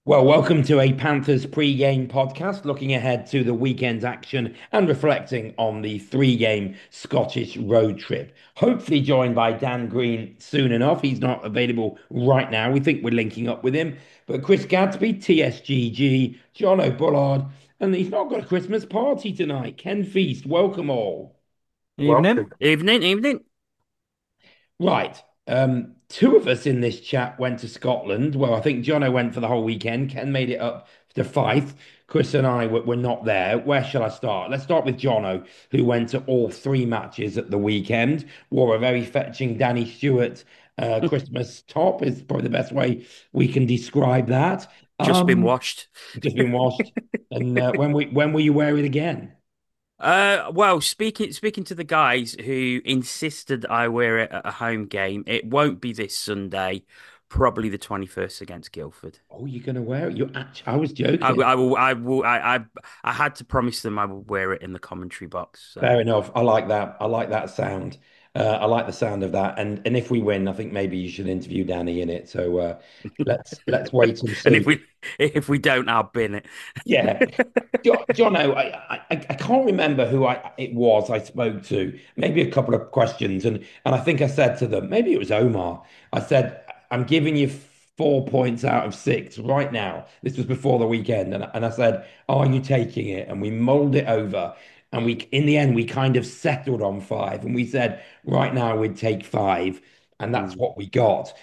Well, welcome to a Panthers pre-game podcast, looking ahead to the weekend's action and reflecting on the three-game Scottish road trip. Hopefully joined by Dan Green soon enough. He's not available right now. We think we're linking up with him. But Chris Gadsby, TSGG, John O'Bullard, and he's not got a Christmas party tonight. Ken Feast, welcome all. Evening. Evening, evening. Right. Two of us in this chat went to Scotland. Well, I think Jono went for the whole weekend. Ken made it up to Fife. Chris and I were not there. Where shall I start? Let's start with Jono, who went to all three matches at the weekend. Wore a very fetching Danny Stewart Christmas top, is probably the best way we can describe that. Just been Um, washed. just been washed. And when will you wear it again? Well, speaking to the guys who insisted I wear it at a home game, it won't be this Sunday, probably the 21st against Guildford. Oh, you're gonna wear it? You actually, I was I, joking. I will, I will, I had to promise them I will wear it in the commentary box. So Fair enough. I like that. I like that sound. I like the sound of that. And if we win, I think maybe you should interview Danny in it. So let's wait and and see. if we don't, I'll bin it. Yeah, Jono, I can't remember who I it was I spoke to. Maybe a couple of questions, and I think I said to them, maybe it was Omar. I said, I'm giving you 4 points out of six right now. This was before the weekend, and I said, are you taking it? And we mulled it over, and we in the end we kind of settled on five, and we said right now we'd take five, and that's Mm. what we got.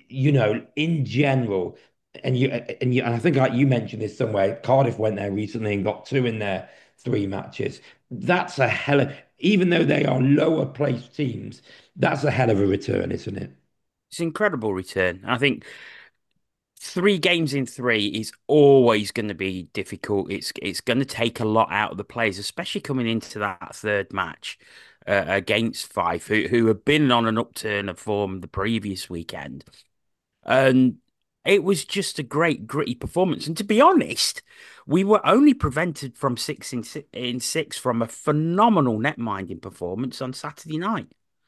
In general. And I think like you mentioned this somewhere. Cardiff went there recently and got two in their three matches. That's a hell of, even though they are lower placed teams, that's a hell of a return, isn't it? It's an incredible return. I think three games in three is always going to be difficult. It's going to take a lot out of the players, especially coming into that third match against Fife, who have been on an upturn of form the previous weekend, and it was just a great gritty performance. And to be honest, we were only prevented from in six from a phenomenal net minding performance on Saturday night.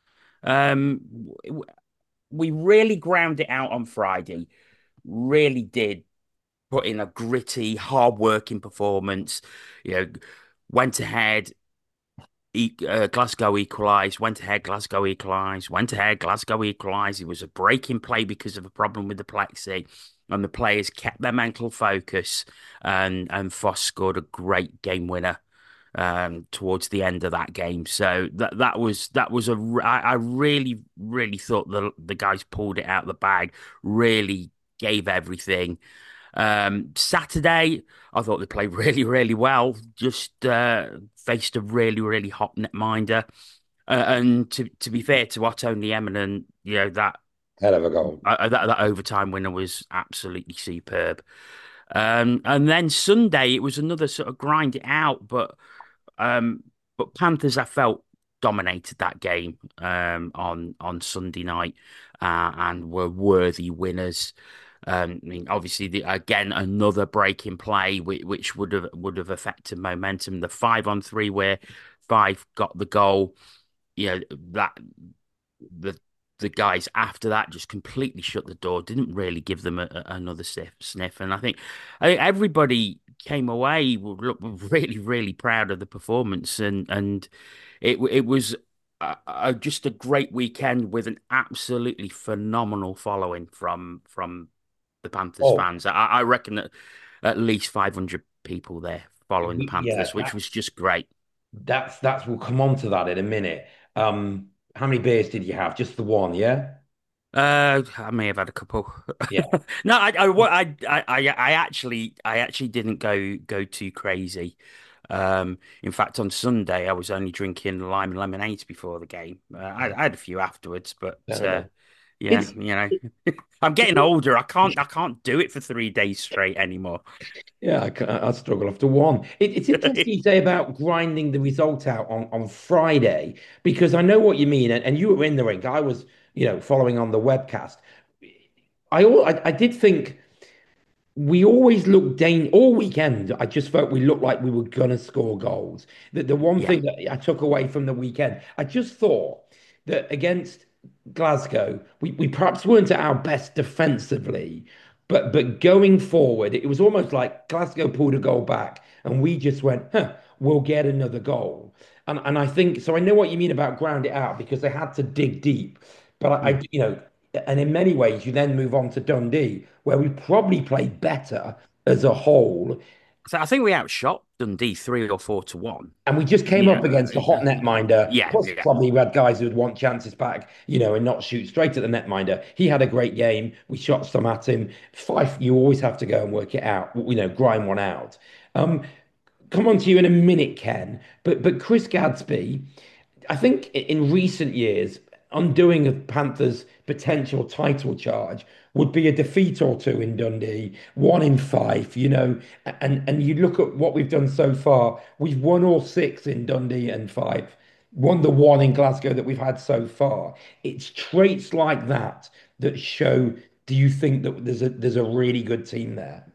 We really ground it out on Friday. Really did put in a gritty, hard-working performance. You know, went ahead, Glasgow equalised, went ahead, Glasgow equalised, went ahead, Glasgow equalised. It was a break in play because of a problem with the plexi, and the players kept their mental focus, and Foss scored a great game winner towards the end of that game. So I really thought the guys pulled it out of the bag, really gave everything. Saturday, I thought they played really, really well. Just faced a really, really hot netminder. And to be fair to Otto and the Eminent, Hell of a goal. that overtime winner was absolutely superb. And then Sunday, it was another sort of grind it out, um, but Panthers, I felt dominated that game on Sunday night and were worthy winners. I mean, obviously, again, another break in play which would have affected momentum. The 5-on-3 where Five got the goal, you know that the the guys after that just completely shut the door. Didn't really give them another sniff. And I think everybody came away really, really proud of the performance, and it was just a great weekend with an absolutely phenomenal following from the Panthers Oh, fans. I reckon that at least 500 people there following the yeah, Panthers, which was just great. that's we'll come on to that in a minute. How many beers did you have? Just the one, yeah? I may have had a couple. Yeah. No, I actually didn't go too crazy. In fact, on Sunday I was only drinking lime and lemonades before the game. I had a few afterwards, but Fair enough. yeah, It's I'm getting older. I can't do it for 3 days straight anymore. Yeah, I struggle after one. It's interesting you say about grinding the result out on Friday because I know what you mean, and you were in the rink. I was, following on the webcast. I did think we always looked all weekend. I just felt we looked like we were gonna score goals. The one Yeah. thing that I took away from the weekend, I just thought that against Glasgow, we perhaps weren't at our best defensively, But going forward, it was almost like Glasgow pulled a goal back, and we just went, huh, we'll get another goal. And I think so. I know what you mean about ground it out because they had to dig deep. But Mm. and in many ways, you then move on to Dundee, where we probably played better as a whole. So I think we outshot Dundee 3 or 4 to 1. And we just came You up know, against a hot netminder. yeah, Plus, yeah. probably we had guys who'd want chances back, and not shoot straight at the netminder. He had a great game. We shot some at him. Fife, you always have to go and work it out, grind one out. Um, Come on to you in a minute, Ken. But Chris Gadsby, I think in recent years, undoing a Panthers' potential title charge would be a defeat or two in Dundee, one in five, and you look at what we've done so far, we've won all six in Dundee and five, won the one in Glasgow that we've had so far. It's traits like that that show, do you think that there's a really good team there?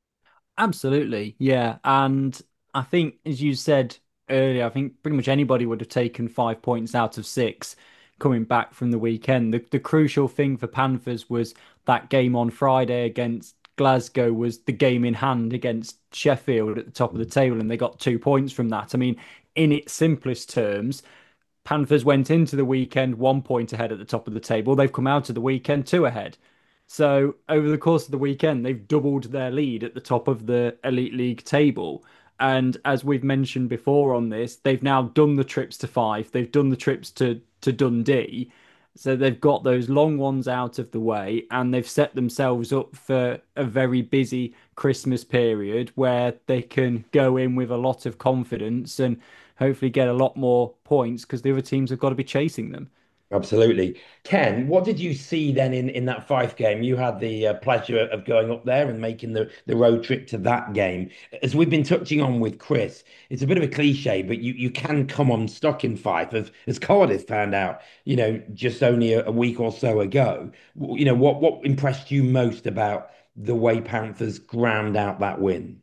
Absolutely, yeah. And I think, as you said earlier, I think pretty much anybody would have taken 5 points out of six coming back from the weekend. The crucial thing for Panthers was that game on Friday against Glasgow was the game in hand against Sheffield at the top of the table, and they got 2 points from that. I mean, in its simplest terms, Panthers went into the weekend 1 point ahead at the top of the table. They've come out of the weekend two ahead. So over the course of the weekend, they've doubled their lead at the top of the Elite League table. And as we've mentioned before on this, they've now done the trips to Fife. They've done the trips to Dundee. So they've got those long ones out of the way, and they've set themselves up for a very busy Christmas period where they can go in with a lot of confidence and hopefully get a lot more points because the other teams have got to be chasing them. Absolutely. Ken, what did you see then in that Fife game? You had the pleasure of going up there and making the road trip to that game. As we've been touching on with Chris, it's a bit of a cliche, but you can come unstuck in Fife, as Cardiff found out, just only a week or so ago. What impressed you most about the way Panthers ground out that win?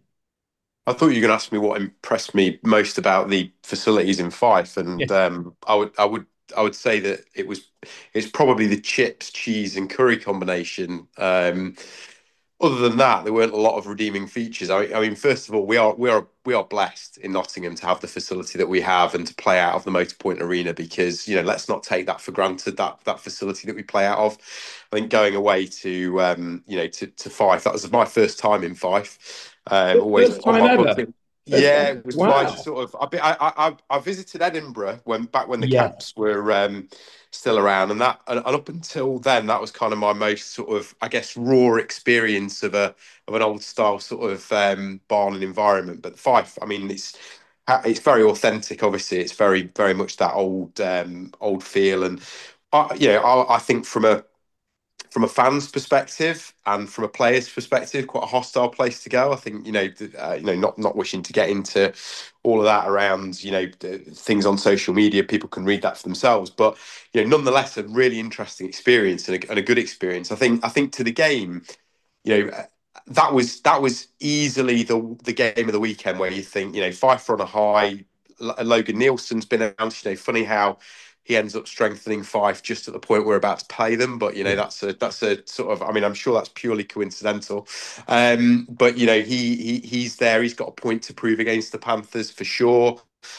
I thought you were going to ask me what impressed me most about the facilities in Fife, Yeah. and I would say that it's probably the chips, cheese, and curry combination. Other than that, there weren't a lot of redeeming features. I mean, first of all, we are blessed in Nottingham to have the facility that we have and to play out of the Motorpoint Arena because let's not take that for granted. That facility that we play out of. I think going away to to Fife, that was my first time in Fife. Always First on time my ever. bucket. First Yeah, time. it was nice to Wow. sort of. I visited Edinburgh when the Yes, Caps were still around, and up until then, that was kind of my most sort of, I guess, raw experience of an old style sort of barn and environment. But Fife, I mean, it's very authentic. Obviously, it's very much that old feel, and I think from a fan's perspective and from a player's perspective, quite a hostile place to go. I think not wishing to get into all of that around things on social media. People can read that for themselves, but nonetheless, a really interesting experience and a good experience. I think to the game, you know. That was easily the game of the weekend where you think Fife are on a high. Logan Nielsen's been announced. Funny how he ends up strengthening Fife just at the point we're about to play them. But that's a sort of. I mean, I'm sure that's purely coincidental. But he's there. He's got a point to prove against the Panthers for sure.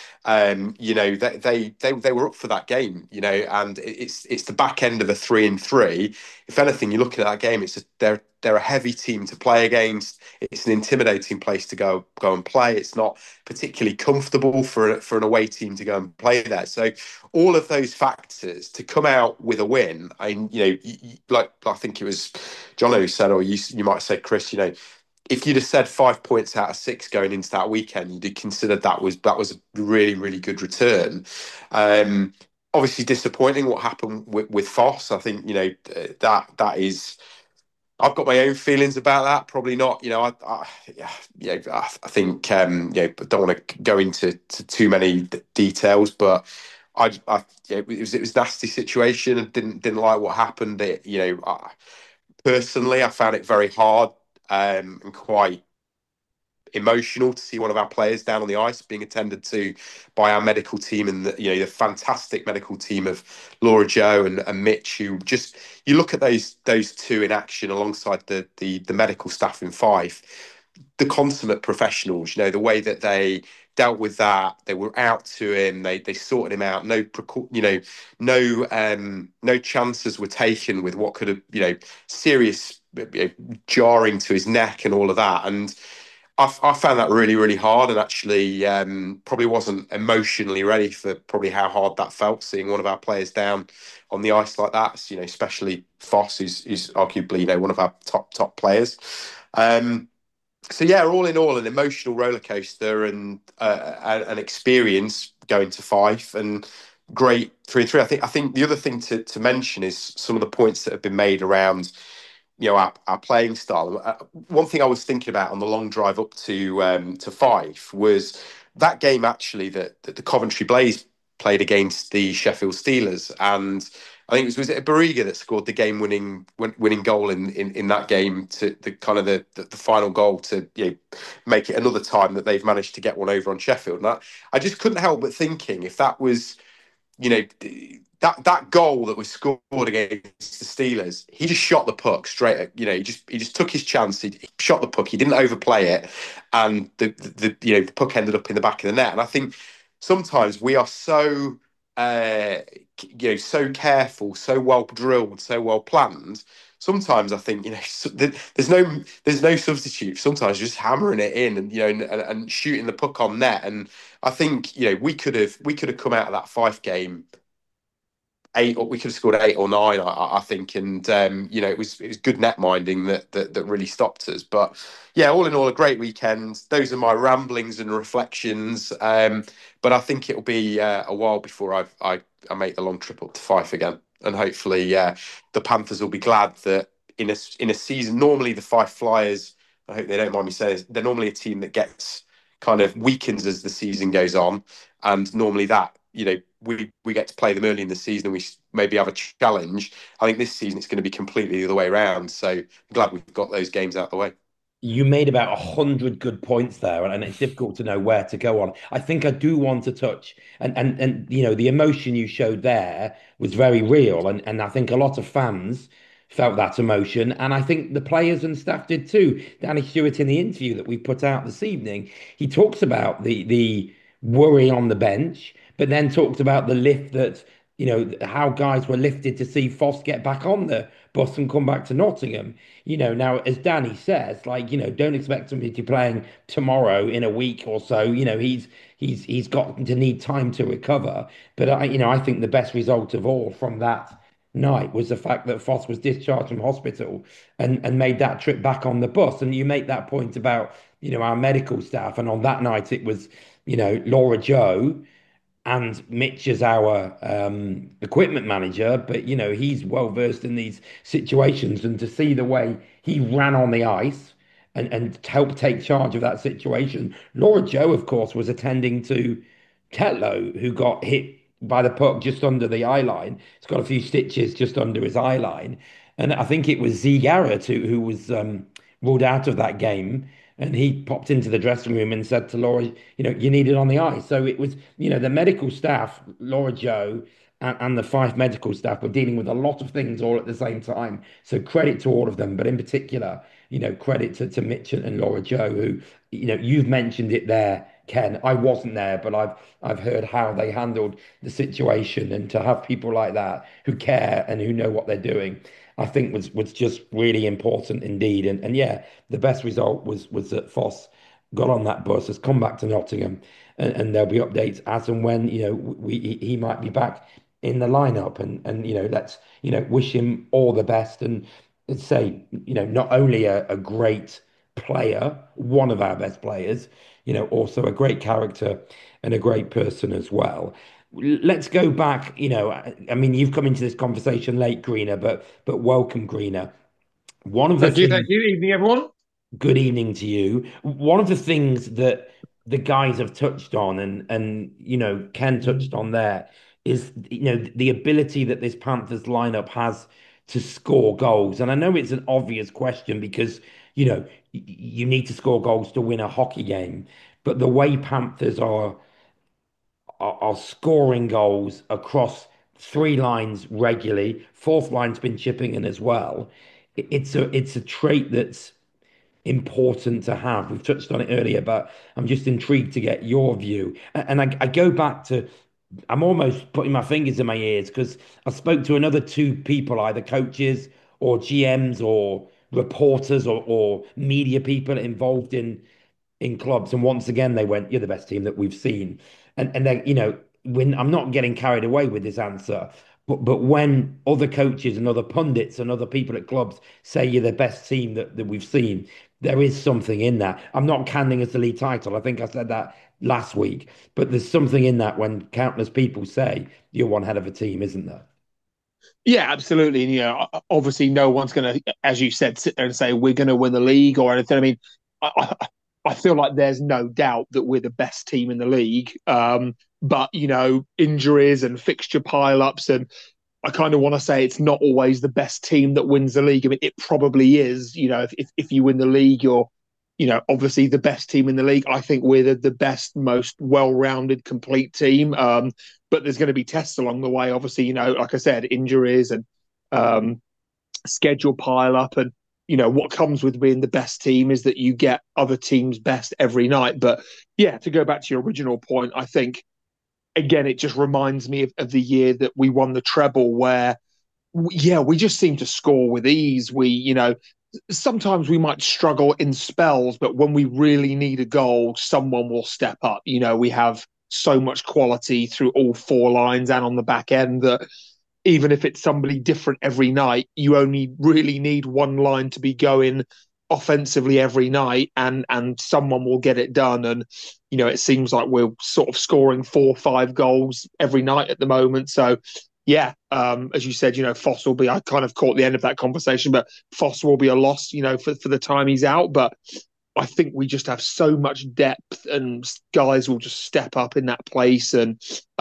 They were up for that game, and it's the back end of a 3-3. If anything, you look at that game, they're a heavy team to play against. It's an intimidating place to go and play. It's not particularly comfortable for an away team to go and play there. So all of those factors to come out with a win, like I think it was John who said, or you might say, Chris, if you'd have said 5 points out of six going into that weekend, you'd have considered that was a really, really good return. Obviously disappointing what happened with Foss. I think that is. I've got my own feelings about that. Probably not. I think don't want to go into too many details, but it was a nasty situation and didn't like what happened. Personally, I found it very hard and quite emotional to see one of our players down on the ice being attended to by our medical team and the fantastic medical team of Laura Joe and Mitch, who just you look at those two in action alongside the medical staff in Fife, the consummate professionals. The way that they dealt with that, they were out to him, they sorted him out. No chances were taken with what could have serious jarring to his neck and all of that. And I found that really, really hard, and actually probably wasn't emotionally ready for probably how hard that felt, seeing one of our players down on the ice like that. Especially Foss, who's arguably one of our top players. So yeah, all in all, an emotional roller coaster and an experience going to Fife, and great 3-3. I think the other thing to mention is some of the points that have been made around our playing style. One thing I was thinking about on the long drive up to Fife was that game actually that the Coventry Blaze played against the Sheffield Steelers, and I think was it Barriga that scored the game winning goal in that game, to the kind of the final goal to make it another time that they've managed to get one over on Sheffield. And I just couldn't help but thinking, if that was that goal that was scored against the Steelers, he just shot the puck straight at, he just took his chance. He shot the puck. He didn't overplay it, and the puck ended up in the back of the net. And I think sometimes we are so so careful, so well drilled, so well planned. Sometimes I think there's no substitute. Sometimes just hammering it in and shooting the puck on net. And I think we could have come out of that Fife game eight, or we could have scored 8 or 9, I think, and it was good net minding that really stopped us. But yeah, all in all, a great weekend. Those are my ramblings and reflections. But I think it'll be a while before I make the long trip up to Fife again, and hopefully the Panthers will be glad that in a season, normally the Fife Flyers, I hope they don't mind me saying this, they're normally a team that gets kind of weakens as the season goes on, and normally that we get to play them early in the season and we maybe have a challenge. I think this season it's going to be completely the other way around. So I'm glad we've got those games out of the way. You made about 100 good points there, and it's difficult to know where to go on. I think I do want to touch, and the emotion you showed there was very real, and I think a lot of fans felt that emotion, and I think the players and staff did too. Danny Stewart, in the interview that we put out this evening, he talks about the worry on the bench, but then talked about the lift that how guys were lifted to see Foss get back on the bus and come back to Nottingham. Now, as Danny says, don't expect him to be playing tomorrow in a week or so. He's got to need time to recover. But I think the best result of all from that night was the fact that Foss was discharged from hospital and made that trip back on the bus. And you make that point about our medical staff, and on that night it was Laura Joe and Mitch is our equipment manager, but he's well versed in these situations, and to see the way he ran on the ice and helped take charge of that situation. Laura Joe, of course, was attending to Tetlow, who got hit by the puck just under the eye line. He's got a few stitches just under his eye line, and I think it was Z Garrett who was ruled out of that game. And he popped into the dressing room and said to Laura, you need it on the ice. So it was, the medical staff, Laura Joe and the Fife medical staff were dealing with a lot of things all at the same time. So credit to all of them, but in particular, credit to Mitch and Laura Joe, who, you've mentioned it there, Ken. I wasn't there, but I've heard how they handled the situation, and to have people like that who care and who know what they're doing, I think was just really important indeed. And yeah, the best result was that Foss got on that bus, has come back to Nottingham, and there'll be updates as and when he might be back in the lineup. And let's wish him all the best, and say not only a great player, one of our best players, also a great character and a great person as well. Let's go back. I mean, you've come into this conversation late, Greener, but welcome, Greener. One of the Thank you. things. Thank you. Evening, everyone. Good evening to you. One of the things that the guys have touched on, and Ken touched on there, is the ability that this Panthers lineup has to score goals. And I know it's an obvious question because you need to score goals to win a hockey game. But the way Panthers are scoring goals across three lines regularly, fourth line's been chipping in as well. It's a trait that's important to have. We've touched on it earlier, but I'm just intrigued to get your view. And I go back to, I'm almost putting my fingers in my ears because I spoke to another two people, either coaches or GMs or reporters or media people involved in clubs. And once again, they went, "You're the best team that we've seen." And then, when I'm not getting carried away with this answer, but when other coaches and other pundits and other people at clubs say you're the best team that we've seen, there is something in that. I'm not canning us the league title. I think I said that last week, but there's something in that when countless people say you're one hell of a team, isn't there? Yeah, absolutely. And, obviously, no one's going to, as you said, sit there and say we're going to win the league or anything. I mean, I feel like there's no doubt that we're the best team in the league. But injuries and fixture pileups, and I kind of want to say it's not always the best team that wins the league. I mean, it probably is. If you win the league, you're obviously the best team in the league. I think we're the best, most well-rounded, complete team. But there's going to be tests along the way. Obviously, like I said, injuries and um, schedule pile up, and what comes with being the best team is that you get other teams' best every night. But yeah, to go back to your original point, I think again it just reminds me of the year that we won the treble, where yeah, we just seem to score with ease. Sometimes we might struggle in spells, but when we really need a goal, someone will step up. We have so much quality through all four lines and on the back end that even if it's somebody different every night, you only really need one line to be going offensively every night, and someone will get it done. And it seems like we're sort of scoring 4 or 5 goals every night at the moment. So yeah, as you said, Foss will be. I kind of caught the end of that conversation, but Foss will be a loss, for the time he's out. But I think we just have so much depth, and guys will just step up in that place. And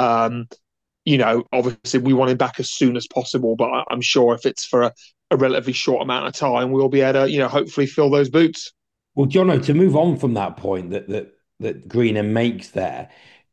obviously we want him back as soon as possible. But I'm sure if it's for a relatively short amount of time, we'll be able to, hopefully fill those boots. Well, Jono, to move on from that point that Greener makes there,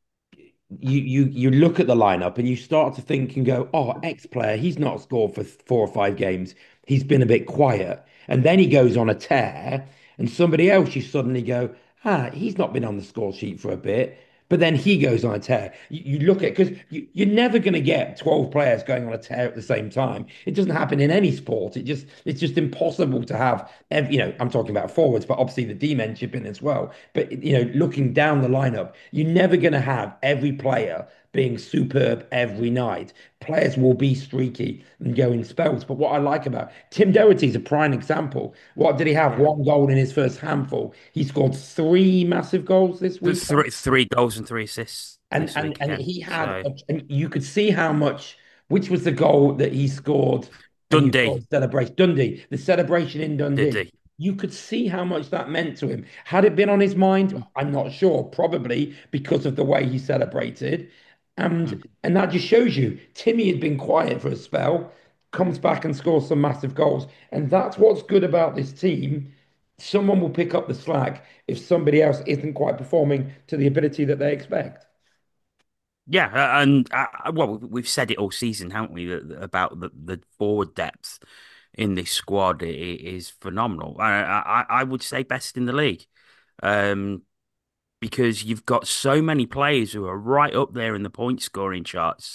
you look at the lineup and you start to think and go, oh, X player, he's not scored for 4 or 5 games. He's been a bit quiet. And then he goes on a tear, and somebody else you suddenly go, he's not been on the score sheet for a bit. But then he goes on a tear. You look at, because you're never going to get 12 players going on a tear at the same time. It doesn't happen in any sport. It's just impossible to have, I'm talking about forwards, but obviously the D-men chip in as well. But, looking down the lineup, you're never going to have every player being superb every night. Players will be streaky and go in spells. But what I like about Tim Doherty is a prime example. What did he have? One goal in his first handful. He scored three massive goals this week. Three goals and 3 assists And this and week. and Yeah. he had, So and you could see how much, which was the goal that he scored, and you saw Dundee, the celebration. Dundee, the celebration in did Dundee. he? You could see how much that meant to him. Had it been on his mind, I'm not sure, probably because of the way he celebrated. Mm. And that just shows you Timmy had been quiet for a spell, comes back and scores some massive goals. And that's what's good about this team. Someone will pick up the slack if somebody else isn't quite performing to the ability that they expect. Yeah, and well, we've said it all season, haven't we, about the forward depth in this squad is phenomenal. I would say best in the league, um, because you've got so many players who are right up there in the point scoring charts,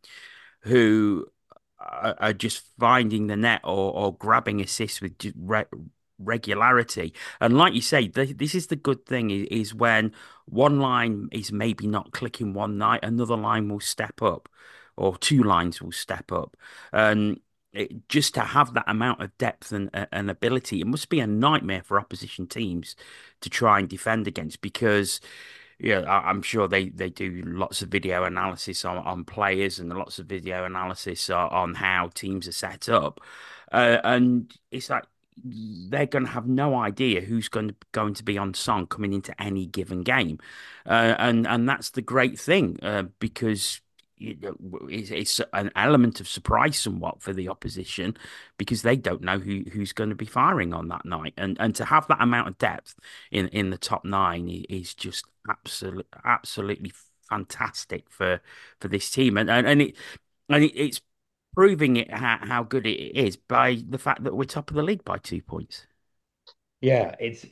who are just finding the net or grabbing assists with regularity. And like you say, this is the good thing is when one line is maybe not clicking one night, another line will step up, or two lines will step up. And just to have that amount of depth and ability, it must be a nightmare for opposition teams to try and defend against because yeah, I'm sure they do lots of video analysis on players and lots of video analysis on how teams are set up. And it's like they're going to have no idea who's going to be on song coming into any given game. And that's the great thing because it's an element of surprise somewhat for the opposition because they don't know who's going to be firing on that night, and to have that amount of depth in the top nine is just absolutely fantastic for this team, it's proving it how good it is by the fact that we're top of the league by 2 points. Yeah,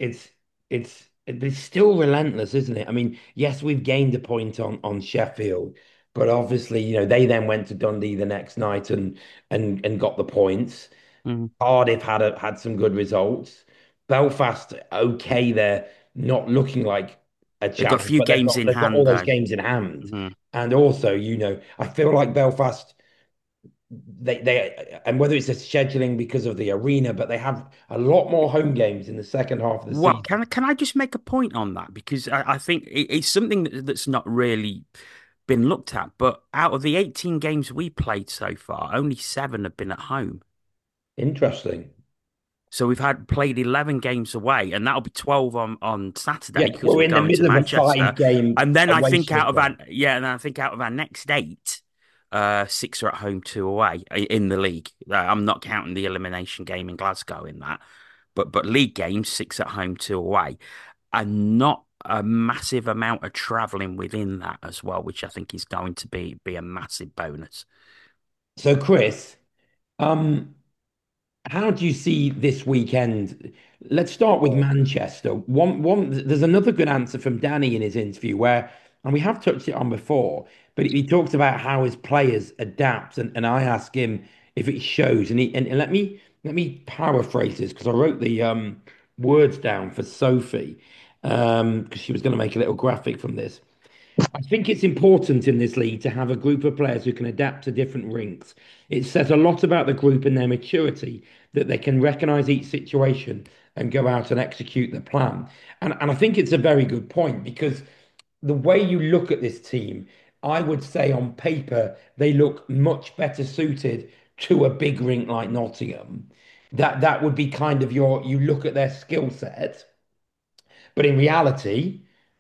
it's still relentless, isn't it? I mean, yes, we've gained a point on Sheffield, but obviously, they then went to Dundee the next night and got the points. Mm. Cardiff had some good results. Belfast, okay, they're not looking like a They've got a challenge, few but they've games got in they've got all hand those though. games in hand. Mhm. And also, I feel like Belfast, they and whether it's a scheduling because of the arena, but they have a lot more home games in the second half of the Well, season. can I just make a point on that because I think it's something that's not really been looked at. But out of the 18 games we played so far, only seven have been at home. Interesting. So we've had played 11 games away, and that'll be 12 on Yeah, Saturday because we're we're in the going to middle of a Manchester. five-game And then I away think out streak of our then. yeah, and I think out of our next eight, six are at home, two away in the league. I'm not counting the elimination game in Glasgow in that, but league games, six at home, two away, and not a massive amount of travelling within that as well, which I think is going to be a massive bonus. So, Chris, um, how do you see this weekend? Let's start with Manchester. There's another good answer from Danny in his interview and we have touched it on before, but he talks about how his players adapt, and I ask him if it shows, and let me paraphrase this because I wrote the words down for Sophie, because she was going to make a little graphic from this. I think it's important in this league to have a group of players who can adapt to different rinks. It says a lot about the group and their maturity that they can recognise each situation and go out and execute the plan. And I think it's a very good point because the way you look at this team, I would say on paper, they look much better suited to a big rink like Nottingham. That would be kind of you look at their skill set, but in reality,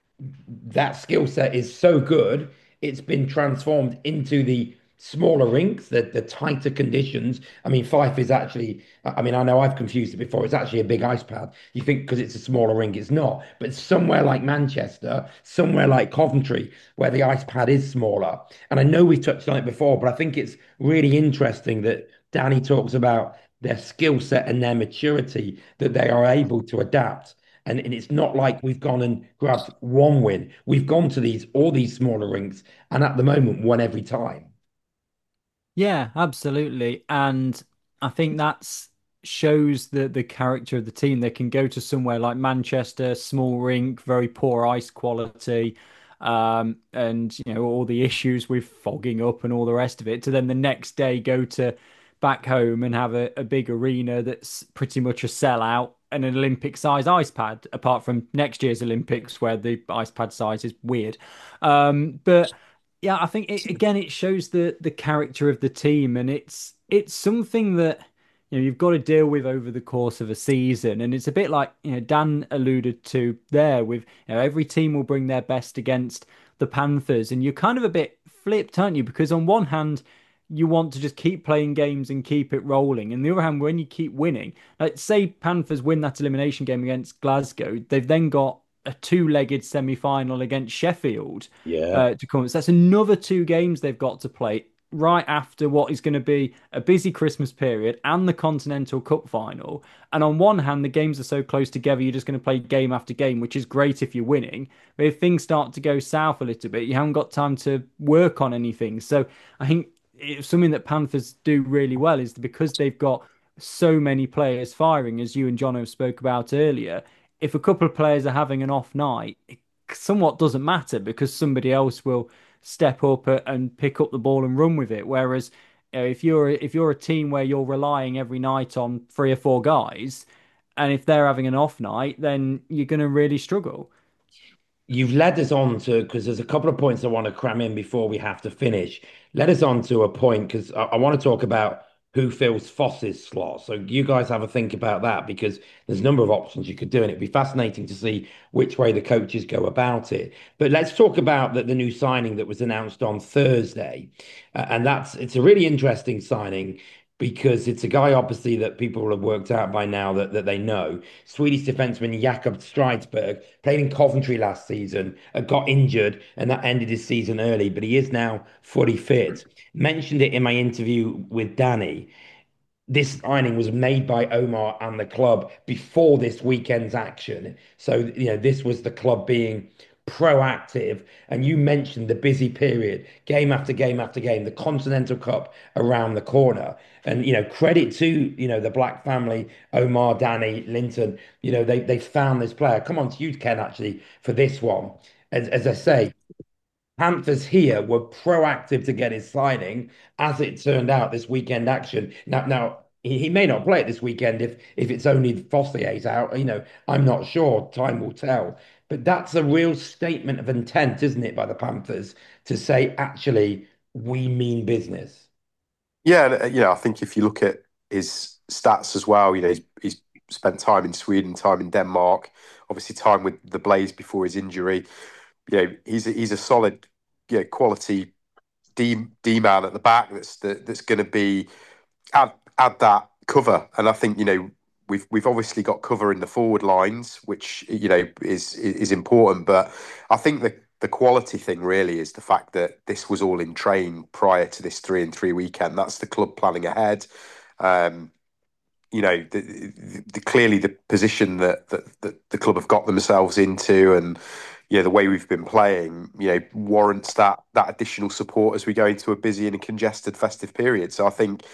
that skill set is so good, it's been transformed into the smaller rinks, the tighter conditions. I mean, Fife is actually, I mean, I know I've confused it before. It's actually a big ice pad. You think because it's a smaller rink, it's not. But somewhere like Manchester, somewhere like Coventry, where the ice pad is smaller. And I know we've touched on it before, but I think it's really interesting that Danny talks about their skill set and their maturity, that they are able to adapt. And it's not like we've gone and grabbed one win. We've gone to all these smaller rinks and at the moment won every time. Yeah, absolutely. And I think that's shows the character of the team. They can go to somewhere like Manchester, small rink, very poor ice quality, and all the issues with fogging up and all the rest of it. To then the next day go to back home and have a big arena that's pretty much a sellout and an Olympic size ice pad, apart from next year's Olympics where the ice pad size is weird. But yeah, I think again it shows the character of the team, and it's something that you've got to deal with over the course of a season, and it's a bit like Dan alluded to there with every team will bring their best against the Panthers, and you're kind of a bit flipped, aren't you? Because on one hand, you want to just keep playing games and keep it rolling, and the other hand, when you keep winning, like say Panthers win that elimination game against Glasgow, they've then got a two-legged semi-final against Sheffield Yeah. to come. So that's another two games they've got to play right after what is going to be a busy Christmas period and the Continental Cup final. And on one hand, the games are so close together, you're just going to play game after game, which is great if you're winning. But if things start to go south a little bit, you haven't got time to work on anything. So I think it's something that Panthers do really well is because they've got so many players firing, as you and Jono spoke about earlier. If a couple of players are having an off night, it somewhat doesn't matter because somebody else will step up and pick up the ball and run with it. Whereas if you're a team where you're relying every night on three or four guys, and if they're having an off night, then you're going to really struggle. You've led us on to, because there's a couple of points I want to cram in before we have to finish. Led us on to a point because I want to talk about who fills Foss's slot. So you guys have a think about that because there's a number of options you could do, and it'd be fascinating to see which way the coaches go about it. But let's talk about the new signing that was announced on Thursday, and it's a really interesting signing because it's a guy obviously that people will have worked out by now that they know. Swedish defenseman Jakob Stridsberg played in Coventry last season, got injured, and that ended his season early, but he is now fully fit. Mentioned it in my interview with Danny. This signing was made by Omar and the club before this weekend's action. So, this was the club being proactive. And you mentioned the busy period, game after game after game, the Continental Cup around the corner. And, credit to, the Black family, Omar, Danny, Linton, they found this player. Come on to you, Ken, actually, for this one. As I say, Panthers here were proactive to get his signing. As it turned out, this weekend action. Now he may not play it this weekend if it's only Fossier's out. I'm not sure. Time will tell. But that's a real statement of intent, isn't it, by the Panthers to say, actually, we mean business. Yeah, and, I think if you look at his stats as well, he's spent time in Sweden, time in Denmark, obviously time with the Blaze before his injury. He's a solid, quality D man at the back that's going to be add that cover. And I think we've obviously got cover in the forward lines, which is important. But I think the quality thing really is the fact that this was all in train prior to this 3-3 weekend. That's the club planning ahead. Clearly the position that the club have got themselves into, and the way we've been playing, warrants that additional support as we go into a busy and congested festive period. So I think,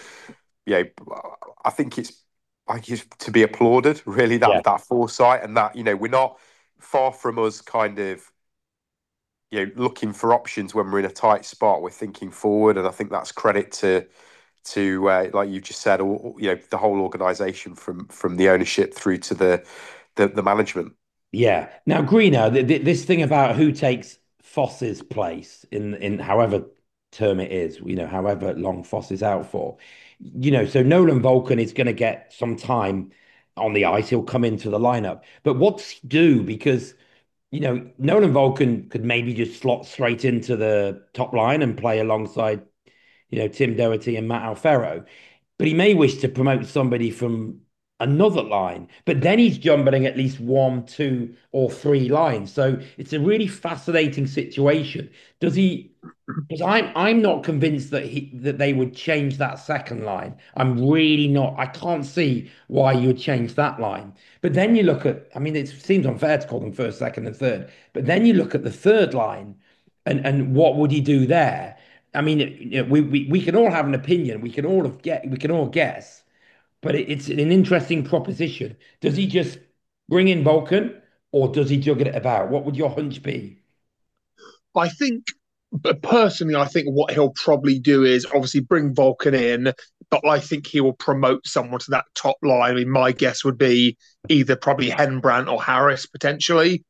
it's to be applauded, really, that foresight, and that we're not far from us kind of looking for options when we're in a tight spot. We're thinking forward, and I think that's credit to like you just said, the whole organisation from the ownership through to the management. Yeah. Now, Greeno, this thing about who takes Foss's place in however term it is, however long Foss is out for, so Nolan Vulcan is going to get some time on the ice. He'll come into the lineup. But what's he do? Because, Nolan Vulcan could maybe just slot straight into the top line and play alongside, Tim Doherty and Matt Alfero. But he may wish to promote somebody from another line, but then he's jumbling at least one, two, or three lines. So it's a really fascinating situation. Does he? Because I'm not convinced that they would change that second line. I'm really not. I can't see why you would change that line. But then you look at. I mean, it seems unfair to call them first, second, and third. But then you look at the third line, and what would he do there? I mean, we can all have an opinion. We can all guess. But it's an interesting proposition. Does he just bring in Vulcan or does he juggle it about? What would your hunch be? I think, but personally, I think what he'll probably do is obviously bring Vulcan in, but I think he will promote someone to that top line. I mean, my guess would be either probably Henbrandt or Harris potentially,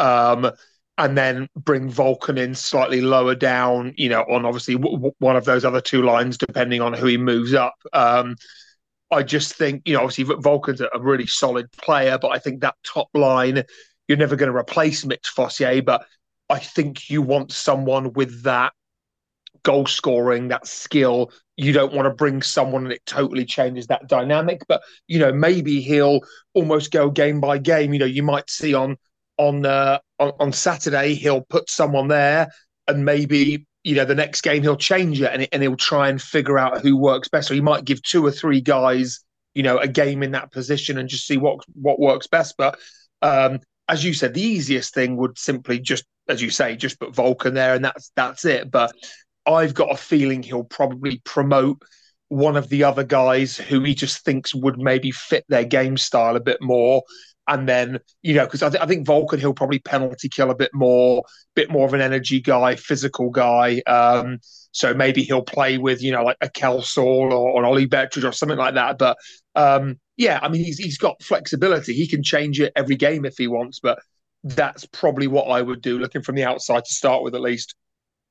and then bring Vulcan in slightly lower down, on obviously one of those other two lines, depending on who he moves up. I just think, obviously Vulcan's a really solid player, but I think that top line, you're never going to replace Mitch Fossier, but I think you want someone with that goal scoring, that skill. You don't want to bring someone and it totally changes that dynamic, but, maybe he'll almost go game by game. You might see on Saturday, he'll put someone there and maybe the next game he'll change it and he'll try and figure out who works best. Or he might give two or three guys, a game in that position and just see what works best. But as you said, the easiest thing would simply just, as you say, just put Vulcan there and that's it. But I've got a feeling he'll probably promote one of the other guys who he just thinks would maybe fit their game style a bit more. And then, because I think Vulcan, he'll probably penalty kill a bit more of an energy guy, physical guy. So maybe he'll play with, like a Kelsall or an Ollie Bettridge or something like that. But yeah, I mean, he's got flexibility. He can change it every game if he wants. But that's probably what I would do, looking from the outside to start with, at least.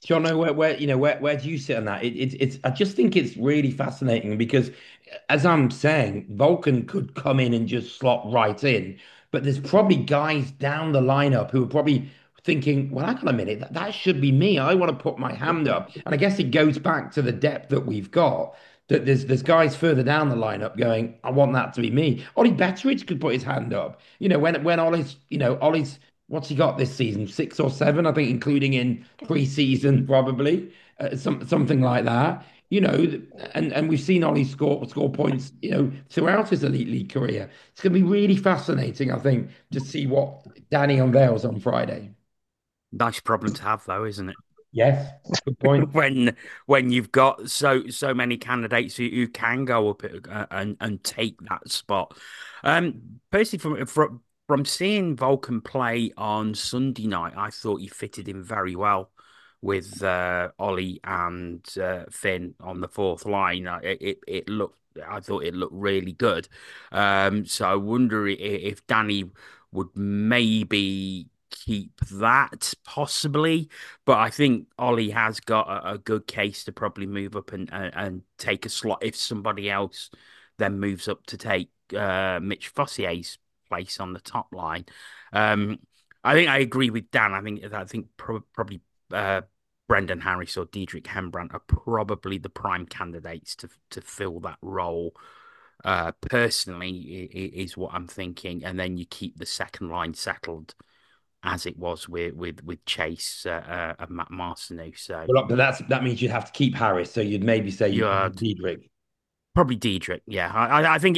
Jono, where do you sit on that? It's I just think it's really fascinating because, as I'm saying, Vulcan could come in and just slot right in, but there's probably guys down the lineup who are probably thinking, well, hang on a minute, that should be me. I want to put my hand up, and I guess it goes back to the depth that we've got. That there's guys further down the lineup going, I want that to be me. Ollie Betteridge could put his hand up. When Ollie's what's he got this season? Six or seven, I think, including in pre-season, probably something like that. And we've seen Ollie score points, throughout his elite league career. It's going to be really fascinating, I think, to see what Danny unveils on Friday. Nice problem to have, though, isn't it? Yes, good point. When you've got so many candidates who can go up and take that spot. Personally, from seeing Vulcan play on Sunday night, I thought he fitted in very well with Ollie and Finn on the fourth line. It looked. I thought it looked really good. So I wonder if Danny would maybe keep that possibly, but I think Ollie has got a good case to probably move up and take a slot if somebody else then moves up to take Mitch Fossier's place on the top line. Um, I think I agree with Dan. I think probably Brendan Harris or Diedrich Hembrandt are probably the prime candidates to fill that role. Personally, is what I'm thinking, and then you keep the second line settled as it was with Chase and Matt Martineau. So Well, but that means you'd have to keep Harris, so you'd maybe say you yeah, keep Diedrich. probably Diedrich. Yeah, I think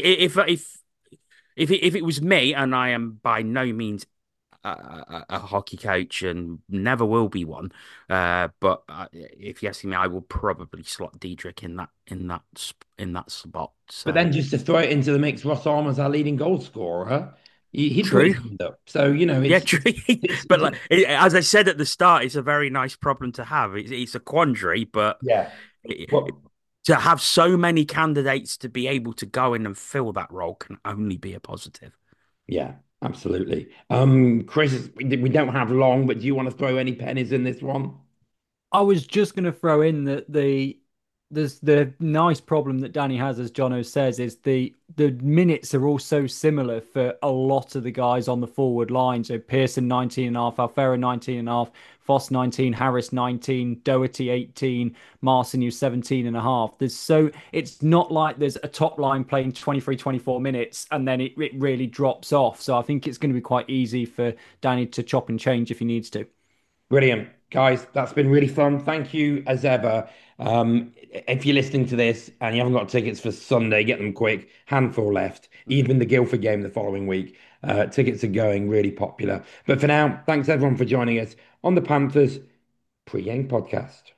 if it was me, and I am by no means a hockey coach and never will be one, but if you ask me, I will probably slot Diedrich in that spot. But So then just to throw it into the mix, Ross Armour's our leading goal scorer. He'd put his true. hand up. So, Yeah, it's, true. it's, But it's like, as I said at the start, it's a very nice problem to have. It's a quandary, but yeah. it, Well, to have so many candidates to be able to go in and fill that role can only be a positive. yeah, absolutely. Chris, we don't have long, but do you want to throw any pennies in this one? I was just going to throw in that there's the nice problem that Danny has, as Jono says, is the minutes are all so similar for a lot of the guys on the forward line. So Pearson 19 and a half, Alfaro 19 and a half, Foss 19, Harris 19, Doherty 18, Marcin 17 and a half. It's not like there's a top line playing 23, 24 minutes and then it really drops off. So I think it's going to be quite easy for Danny to chop and change if he needs to. Brilliant. Guys, that's been really fun. Thank you as ever. If you're listening to this and you haven't got tickets for Sunday, get them quick. Handful left. Even the Guildford game the following week. Tickets are going really popular. But for now, thanks everyone for joining us on the Panthers pre-game podcast.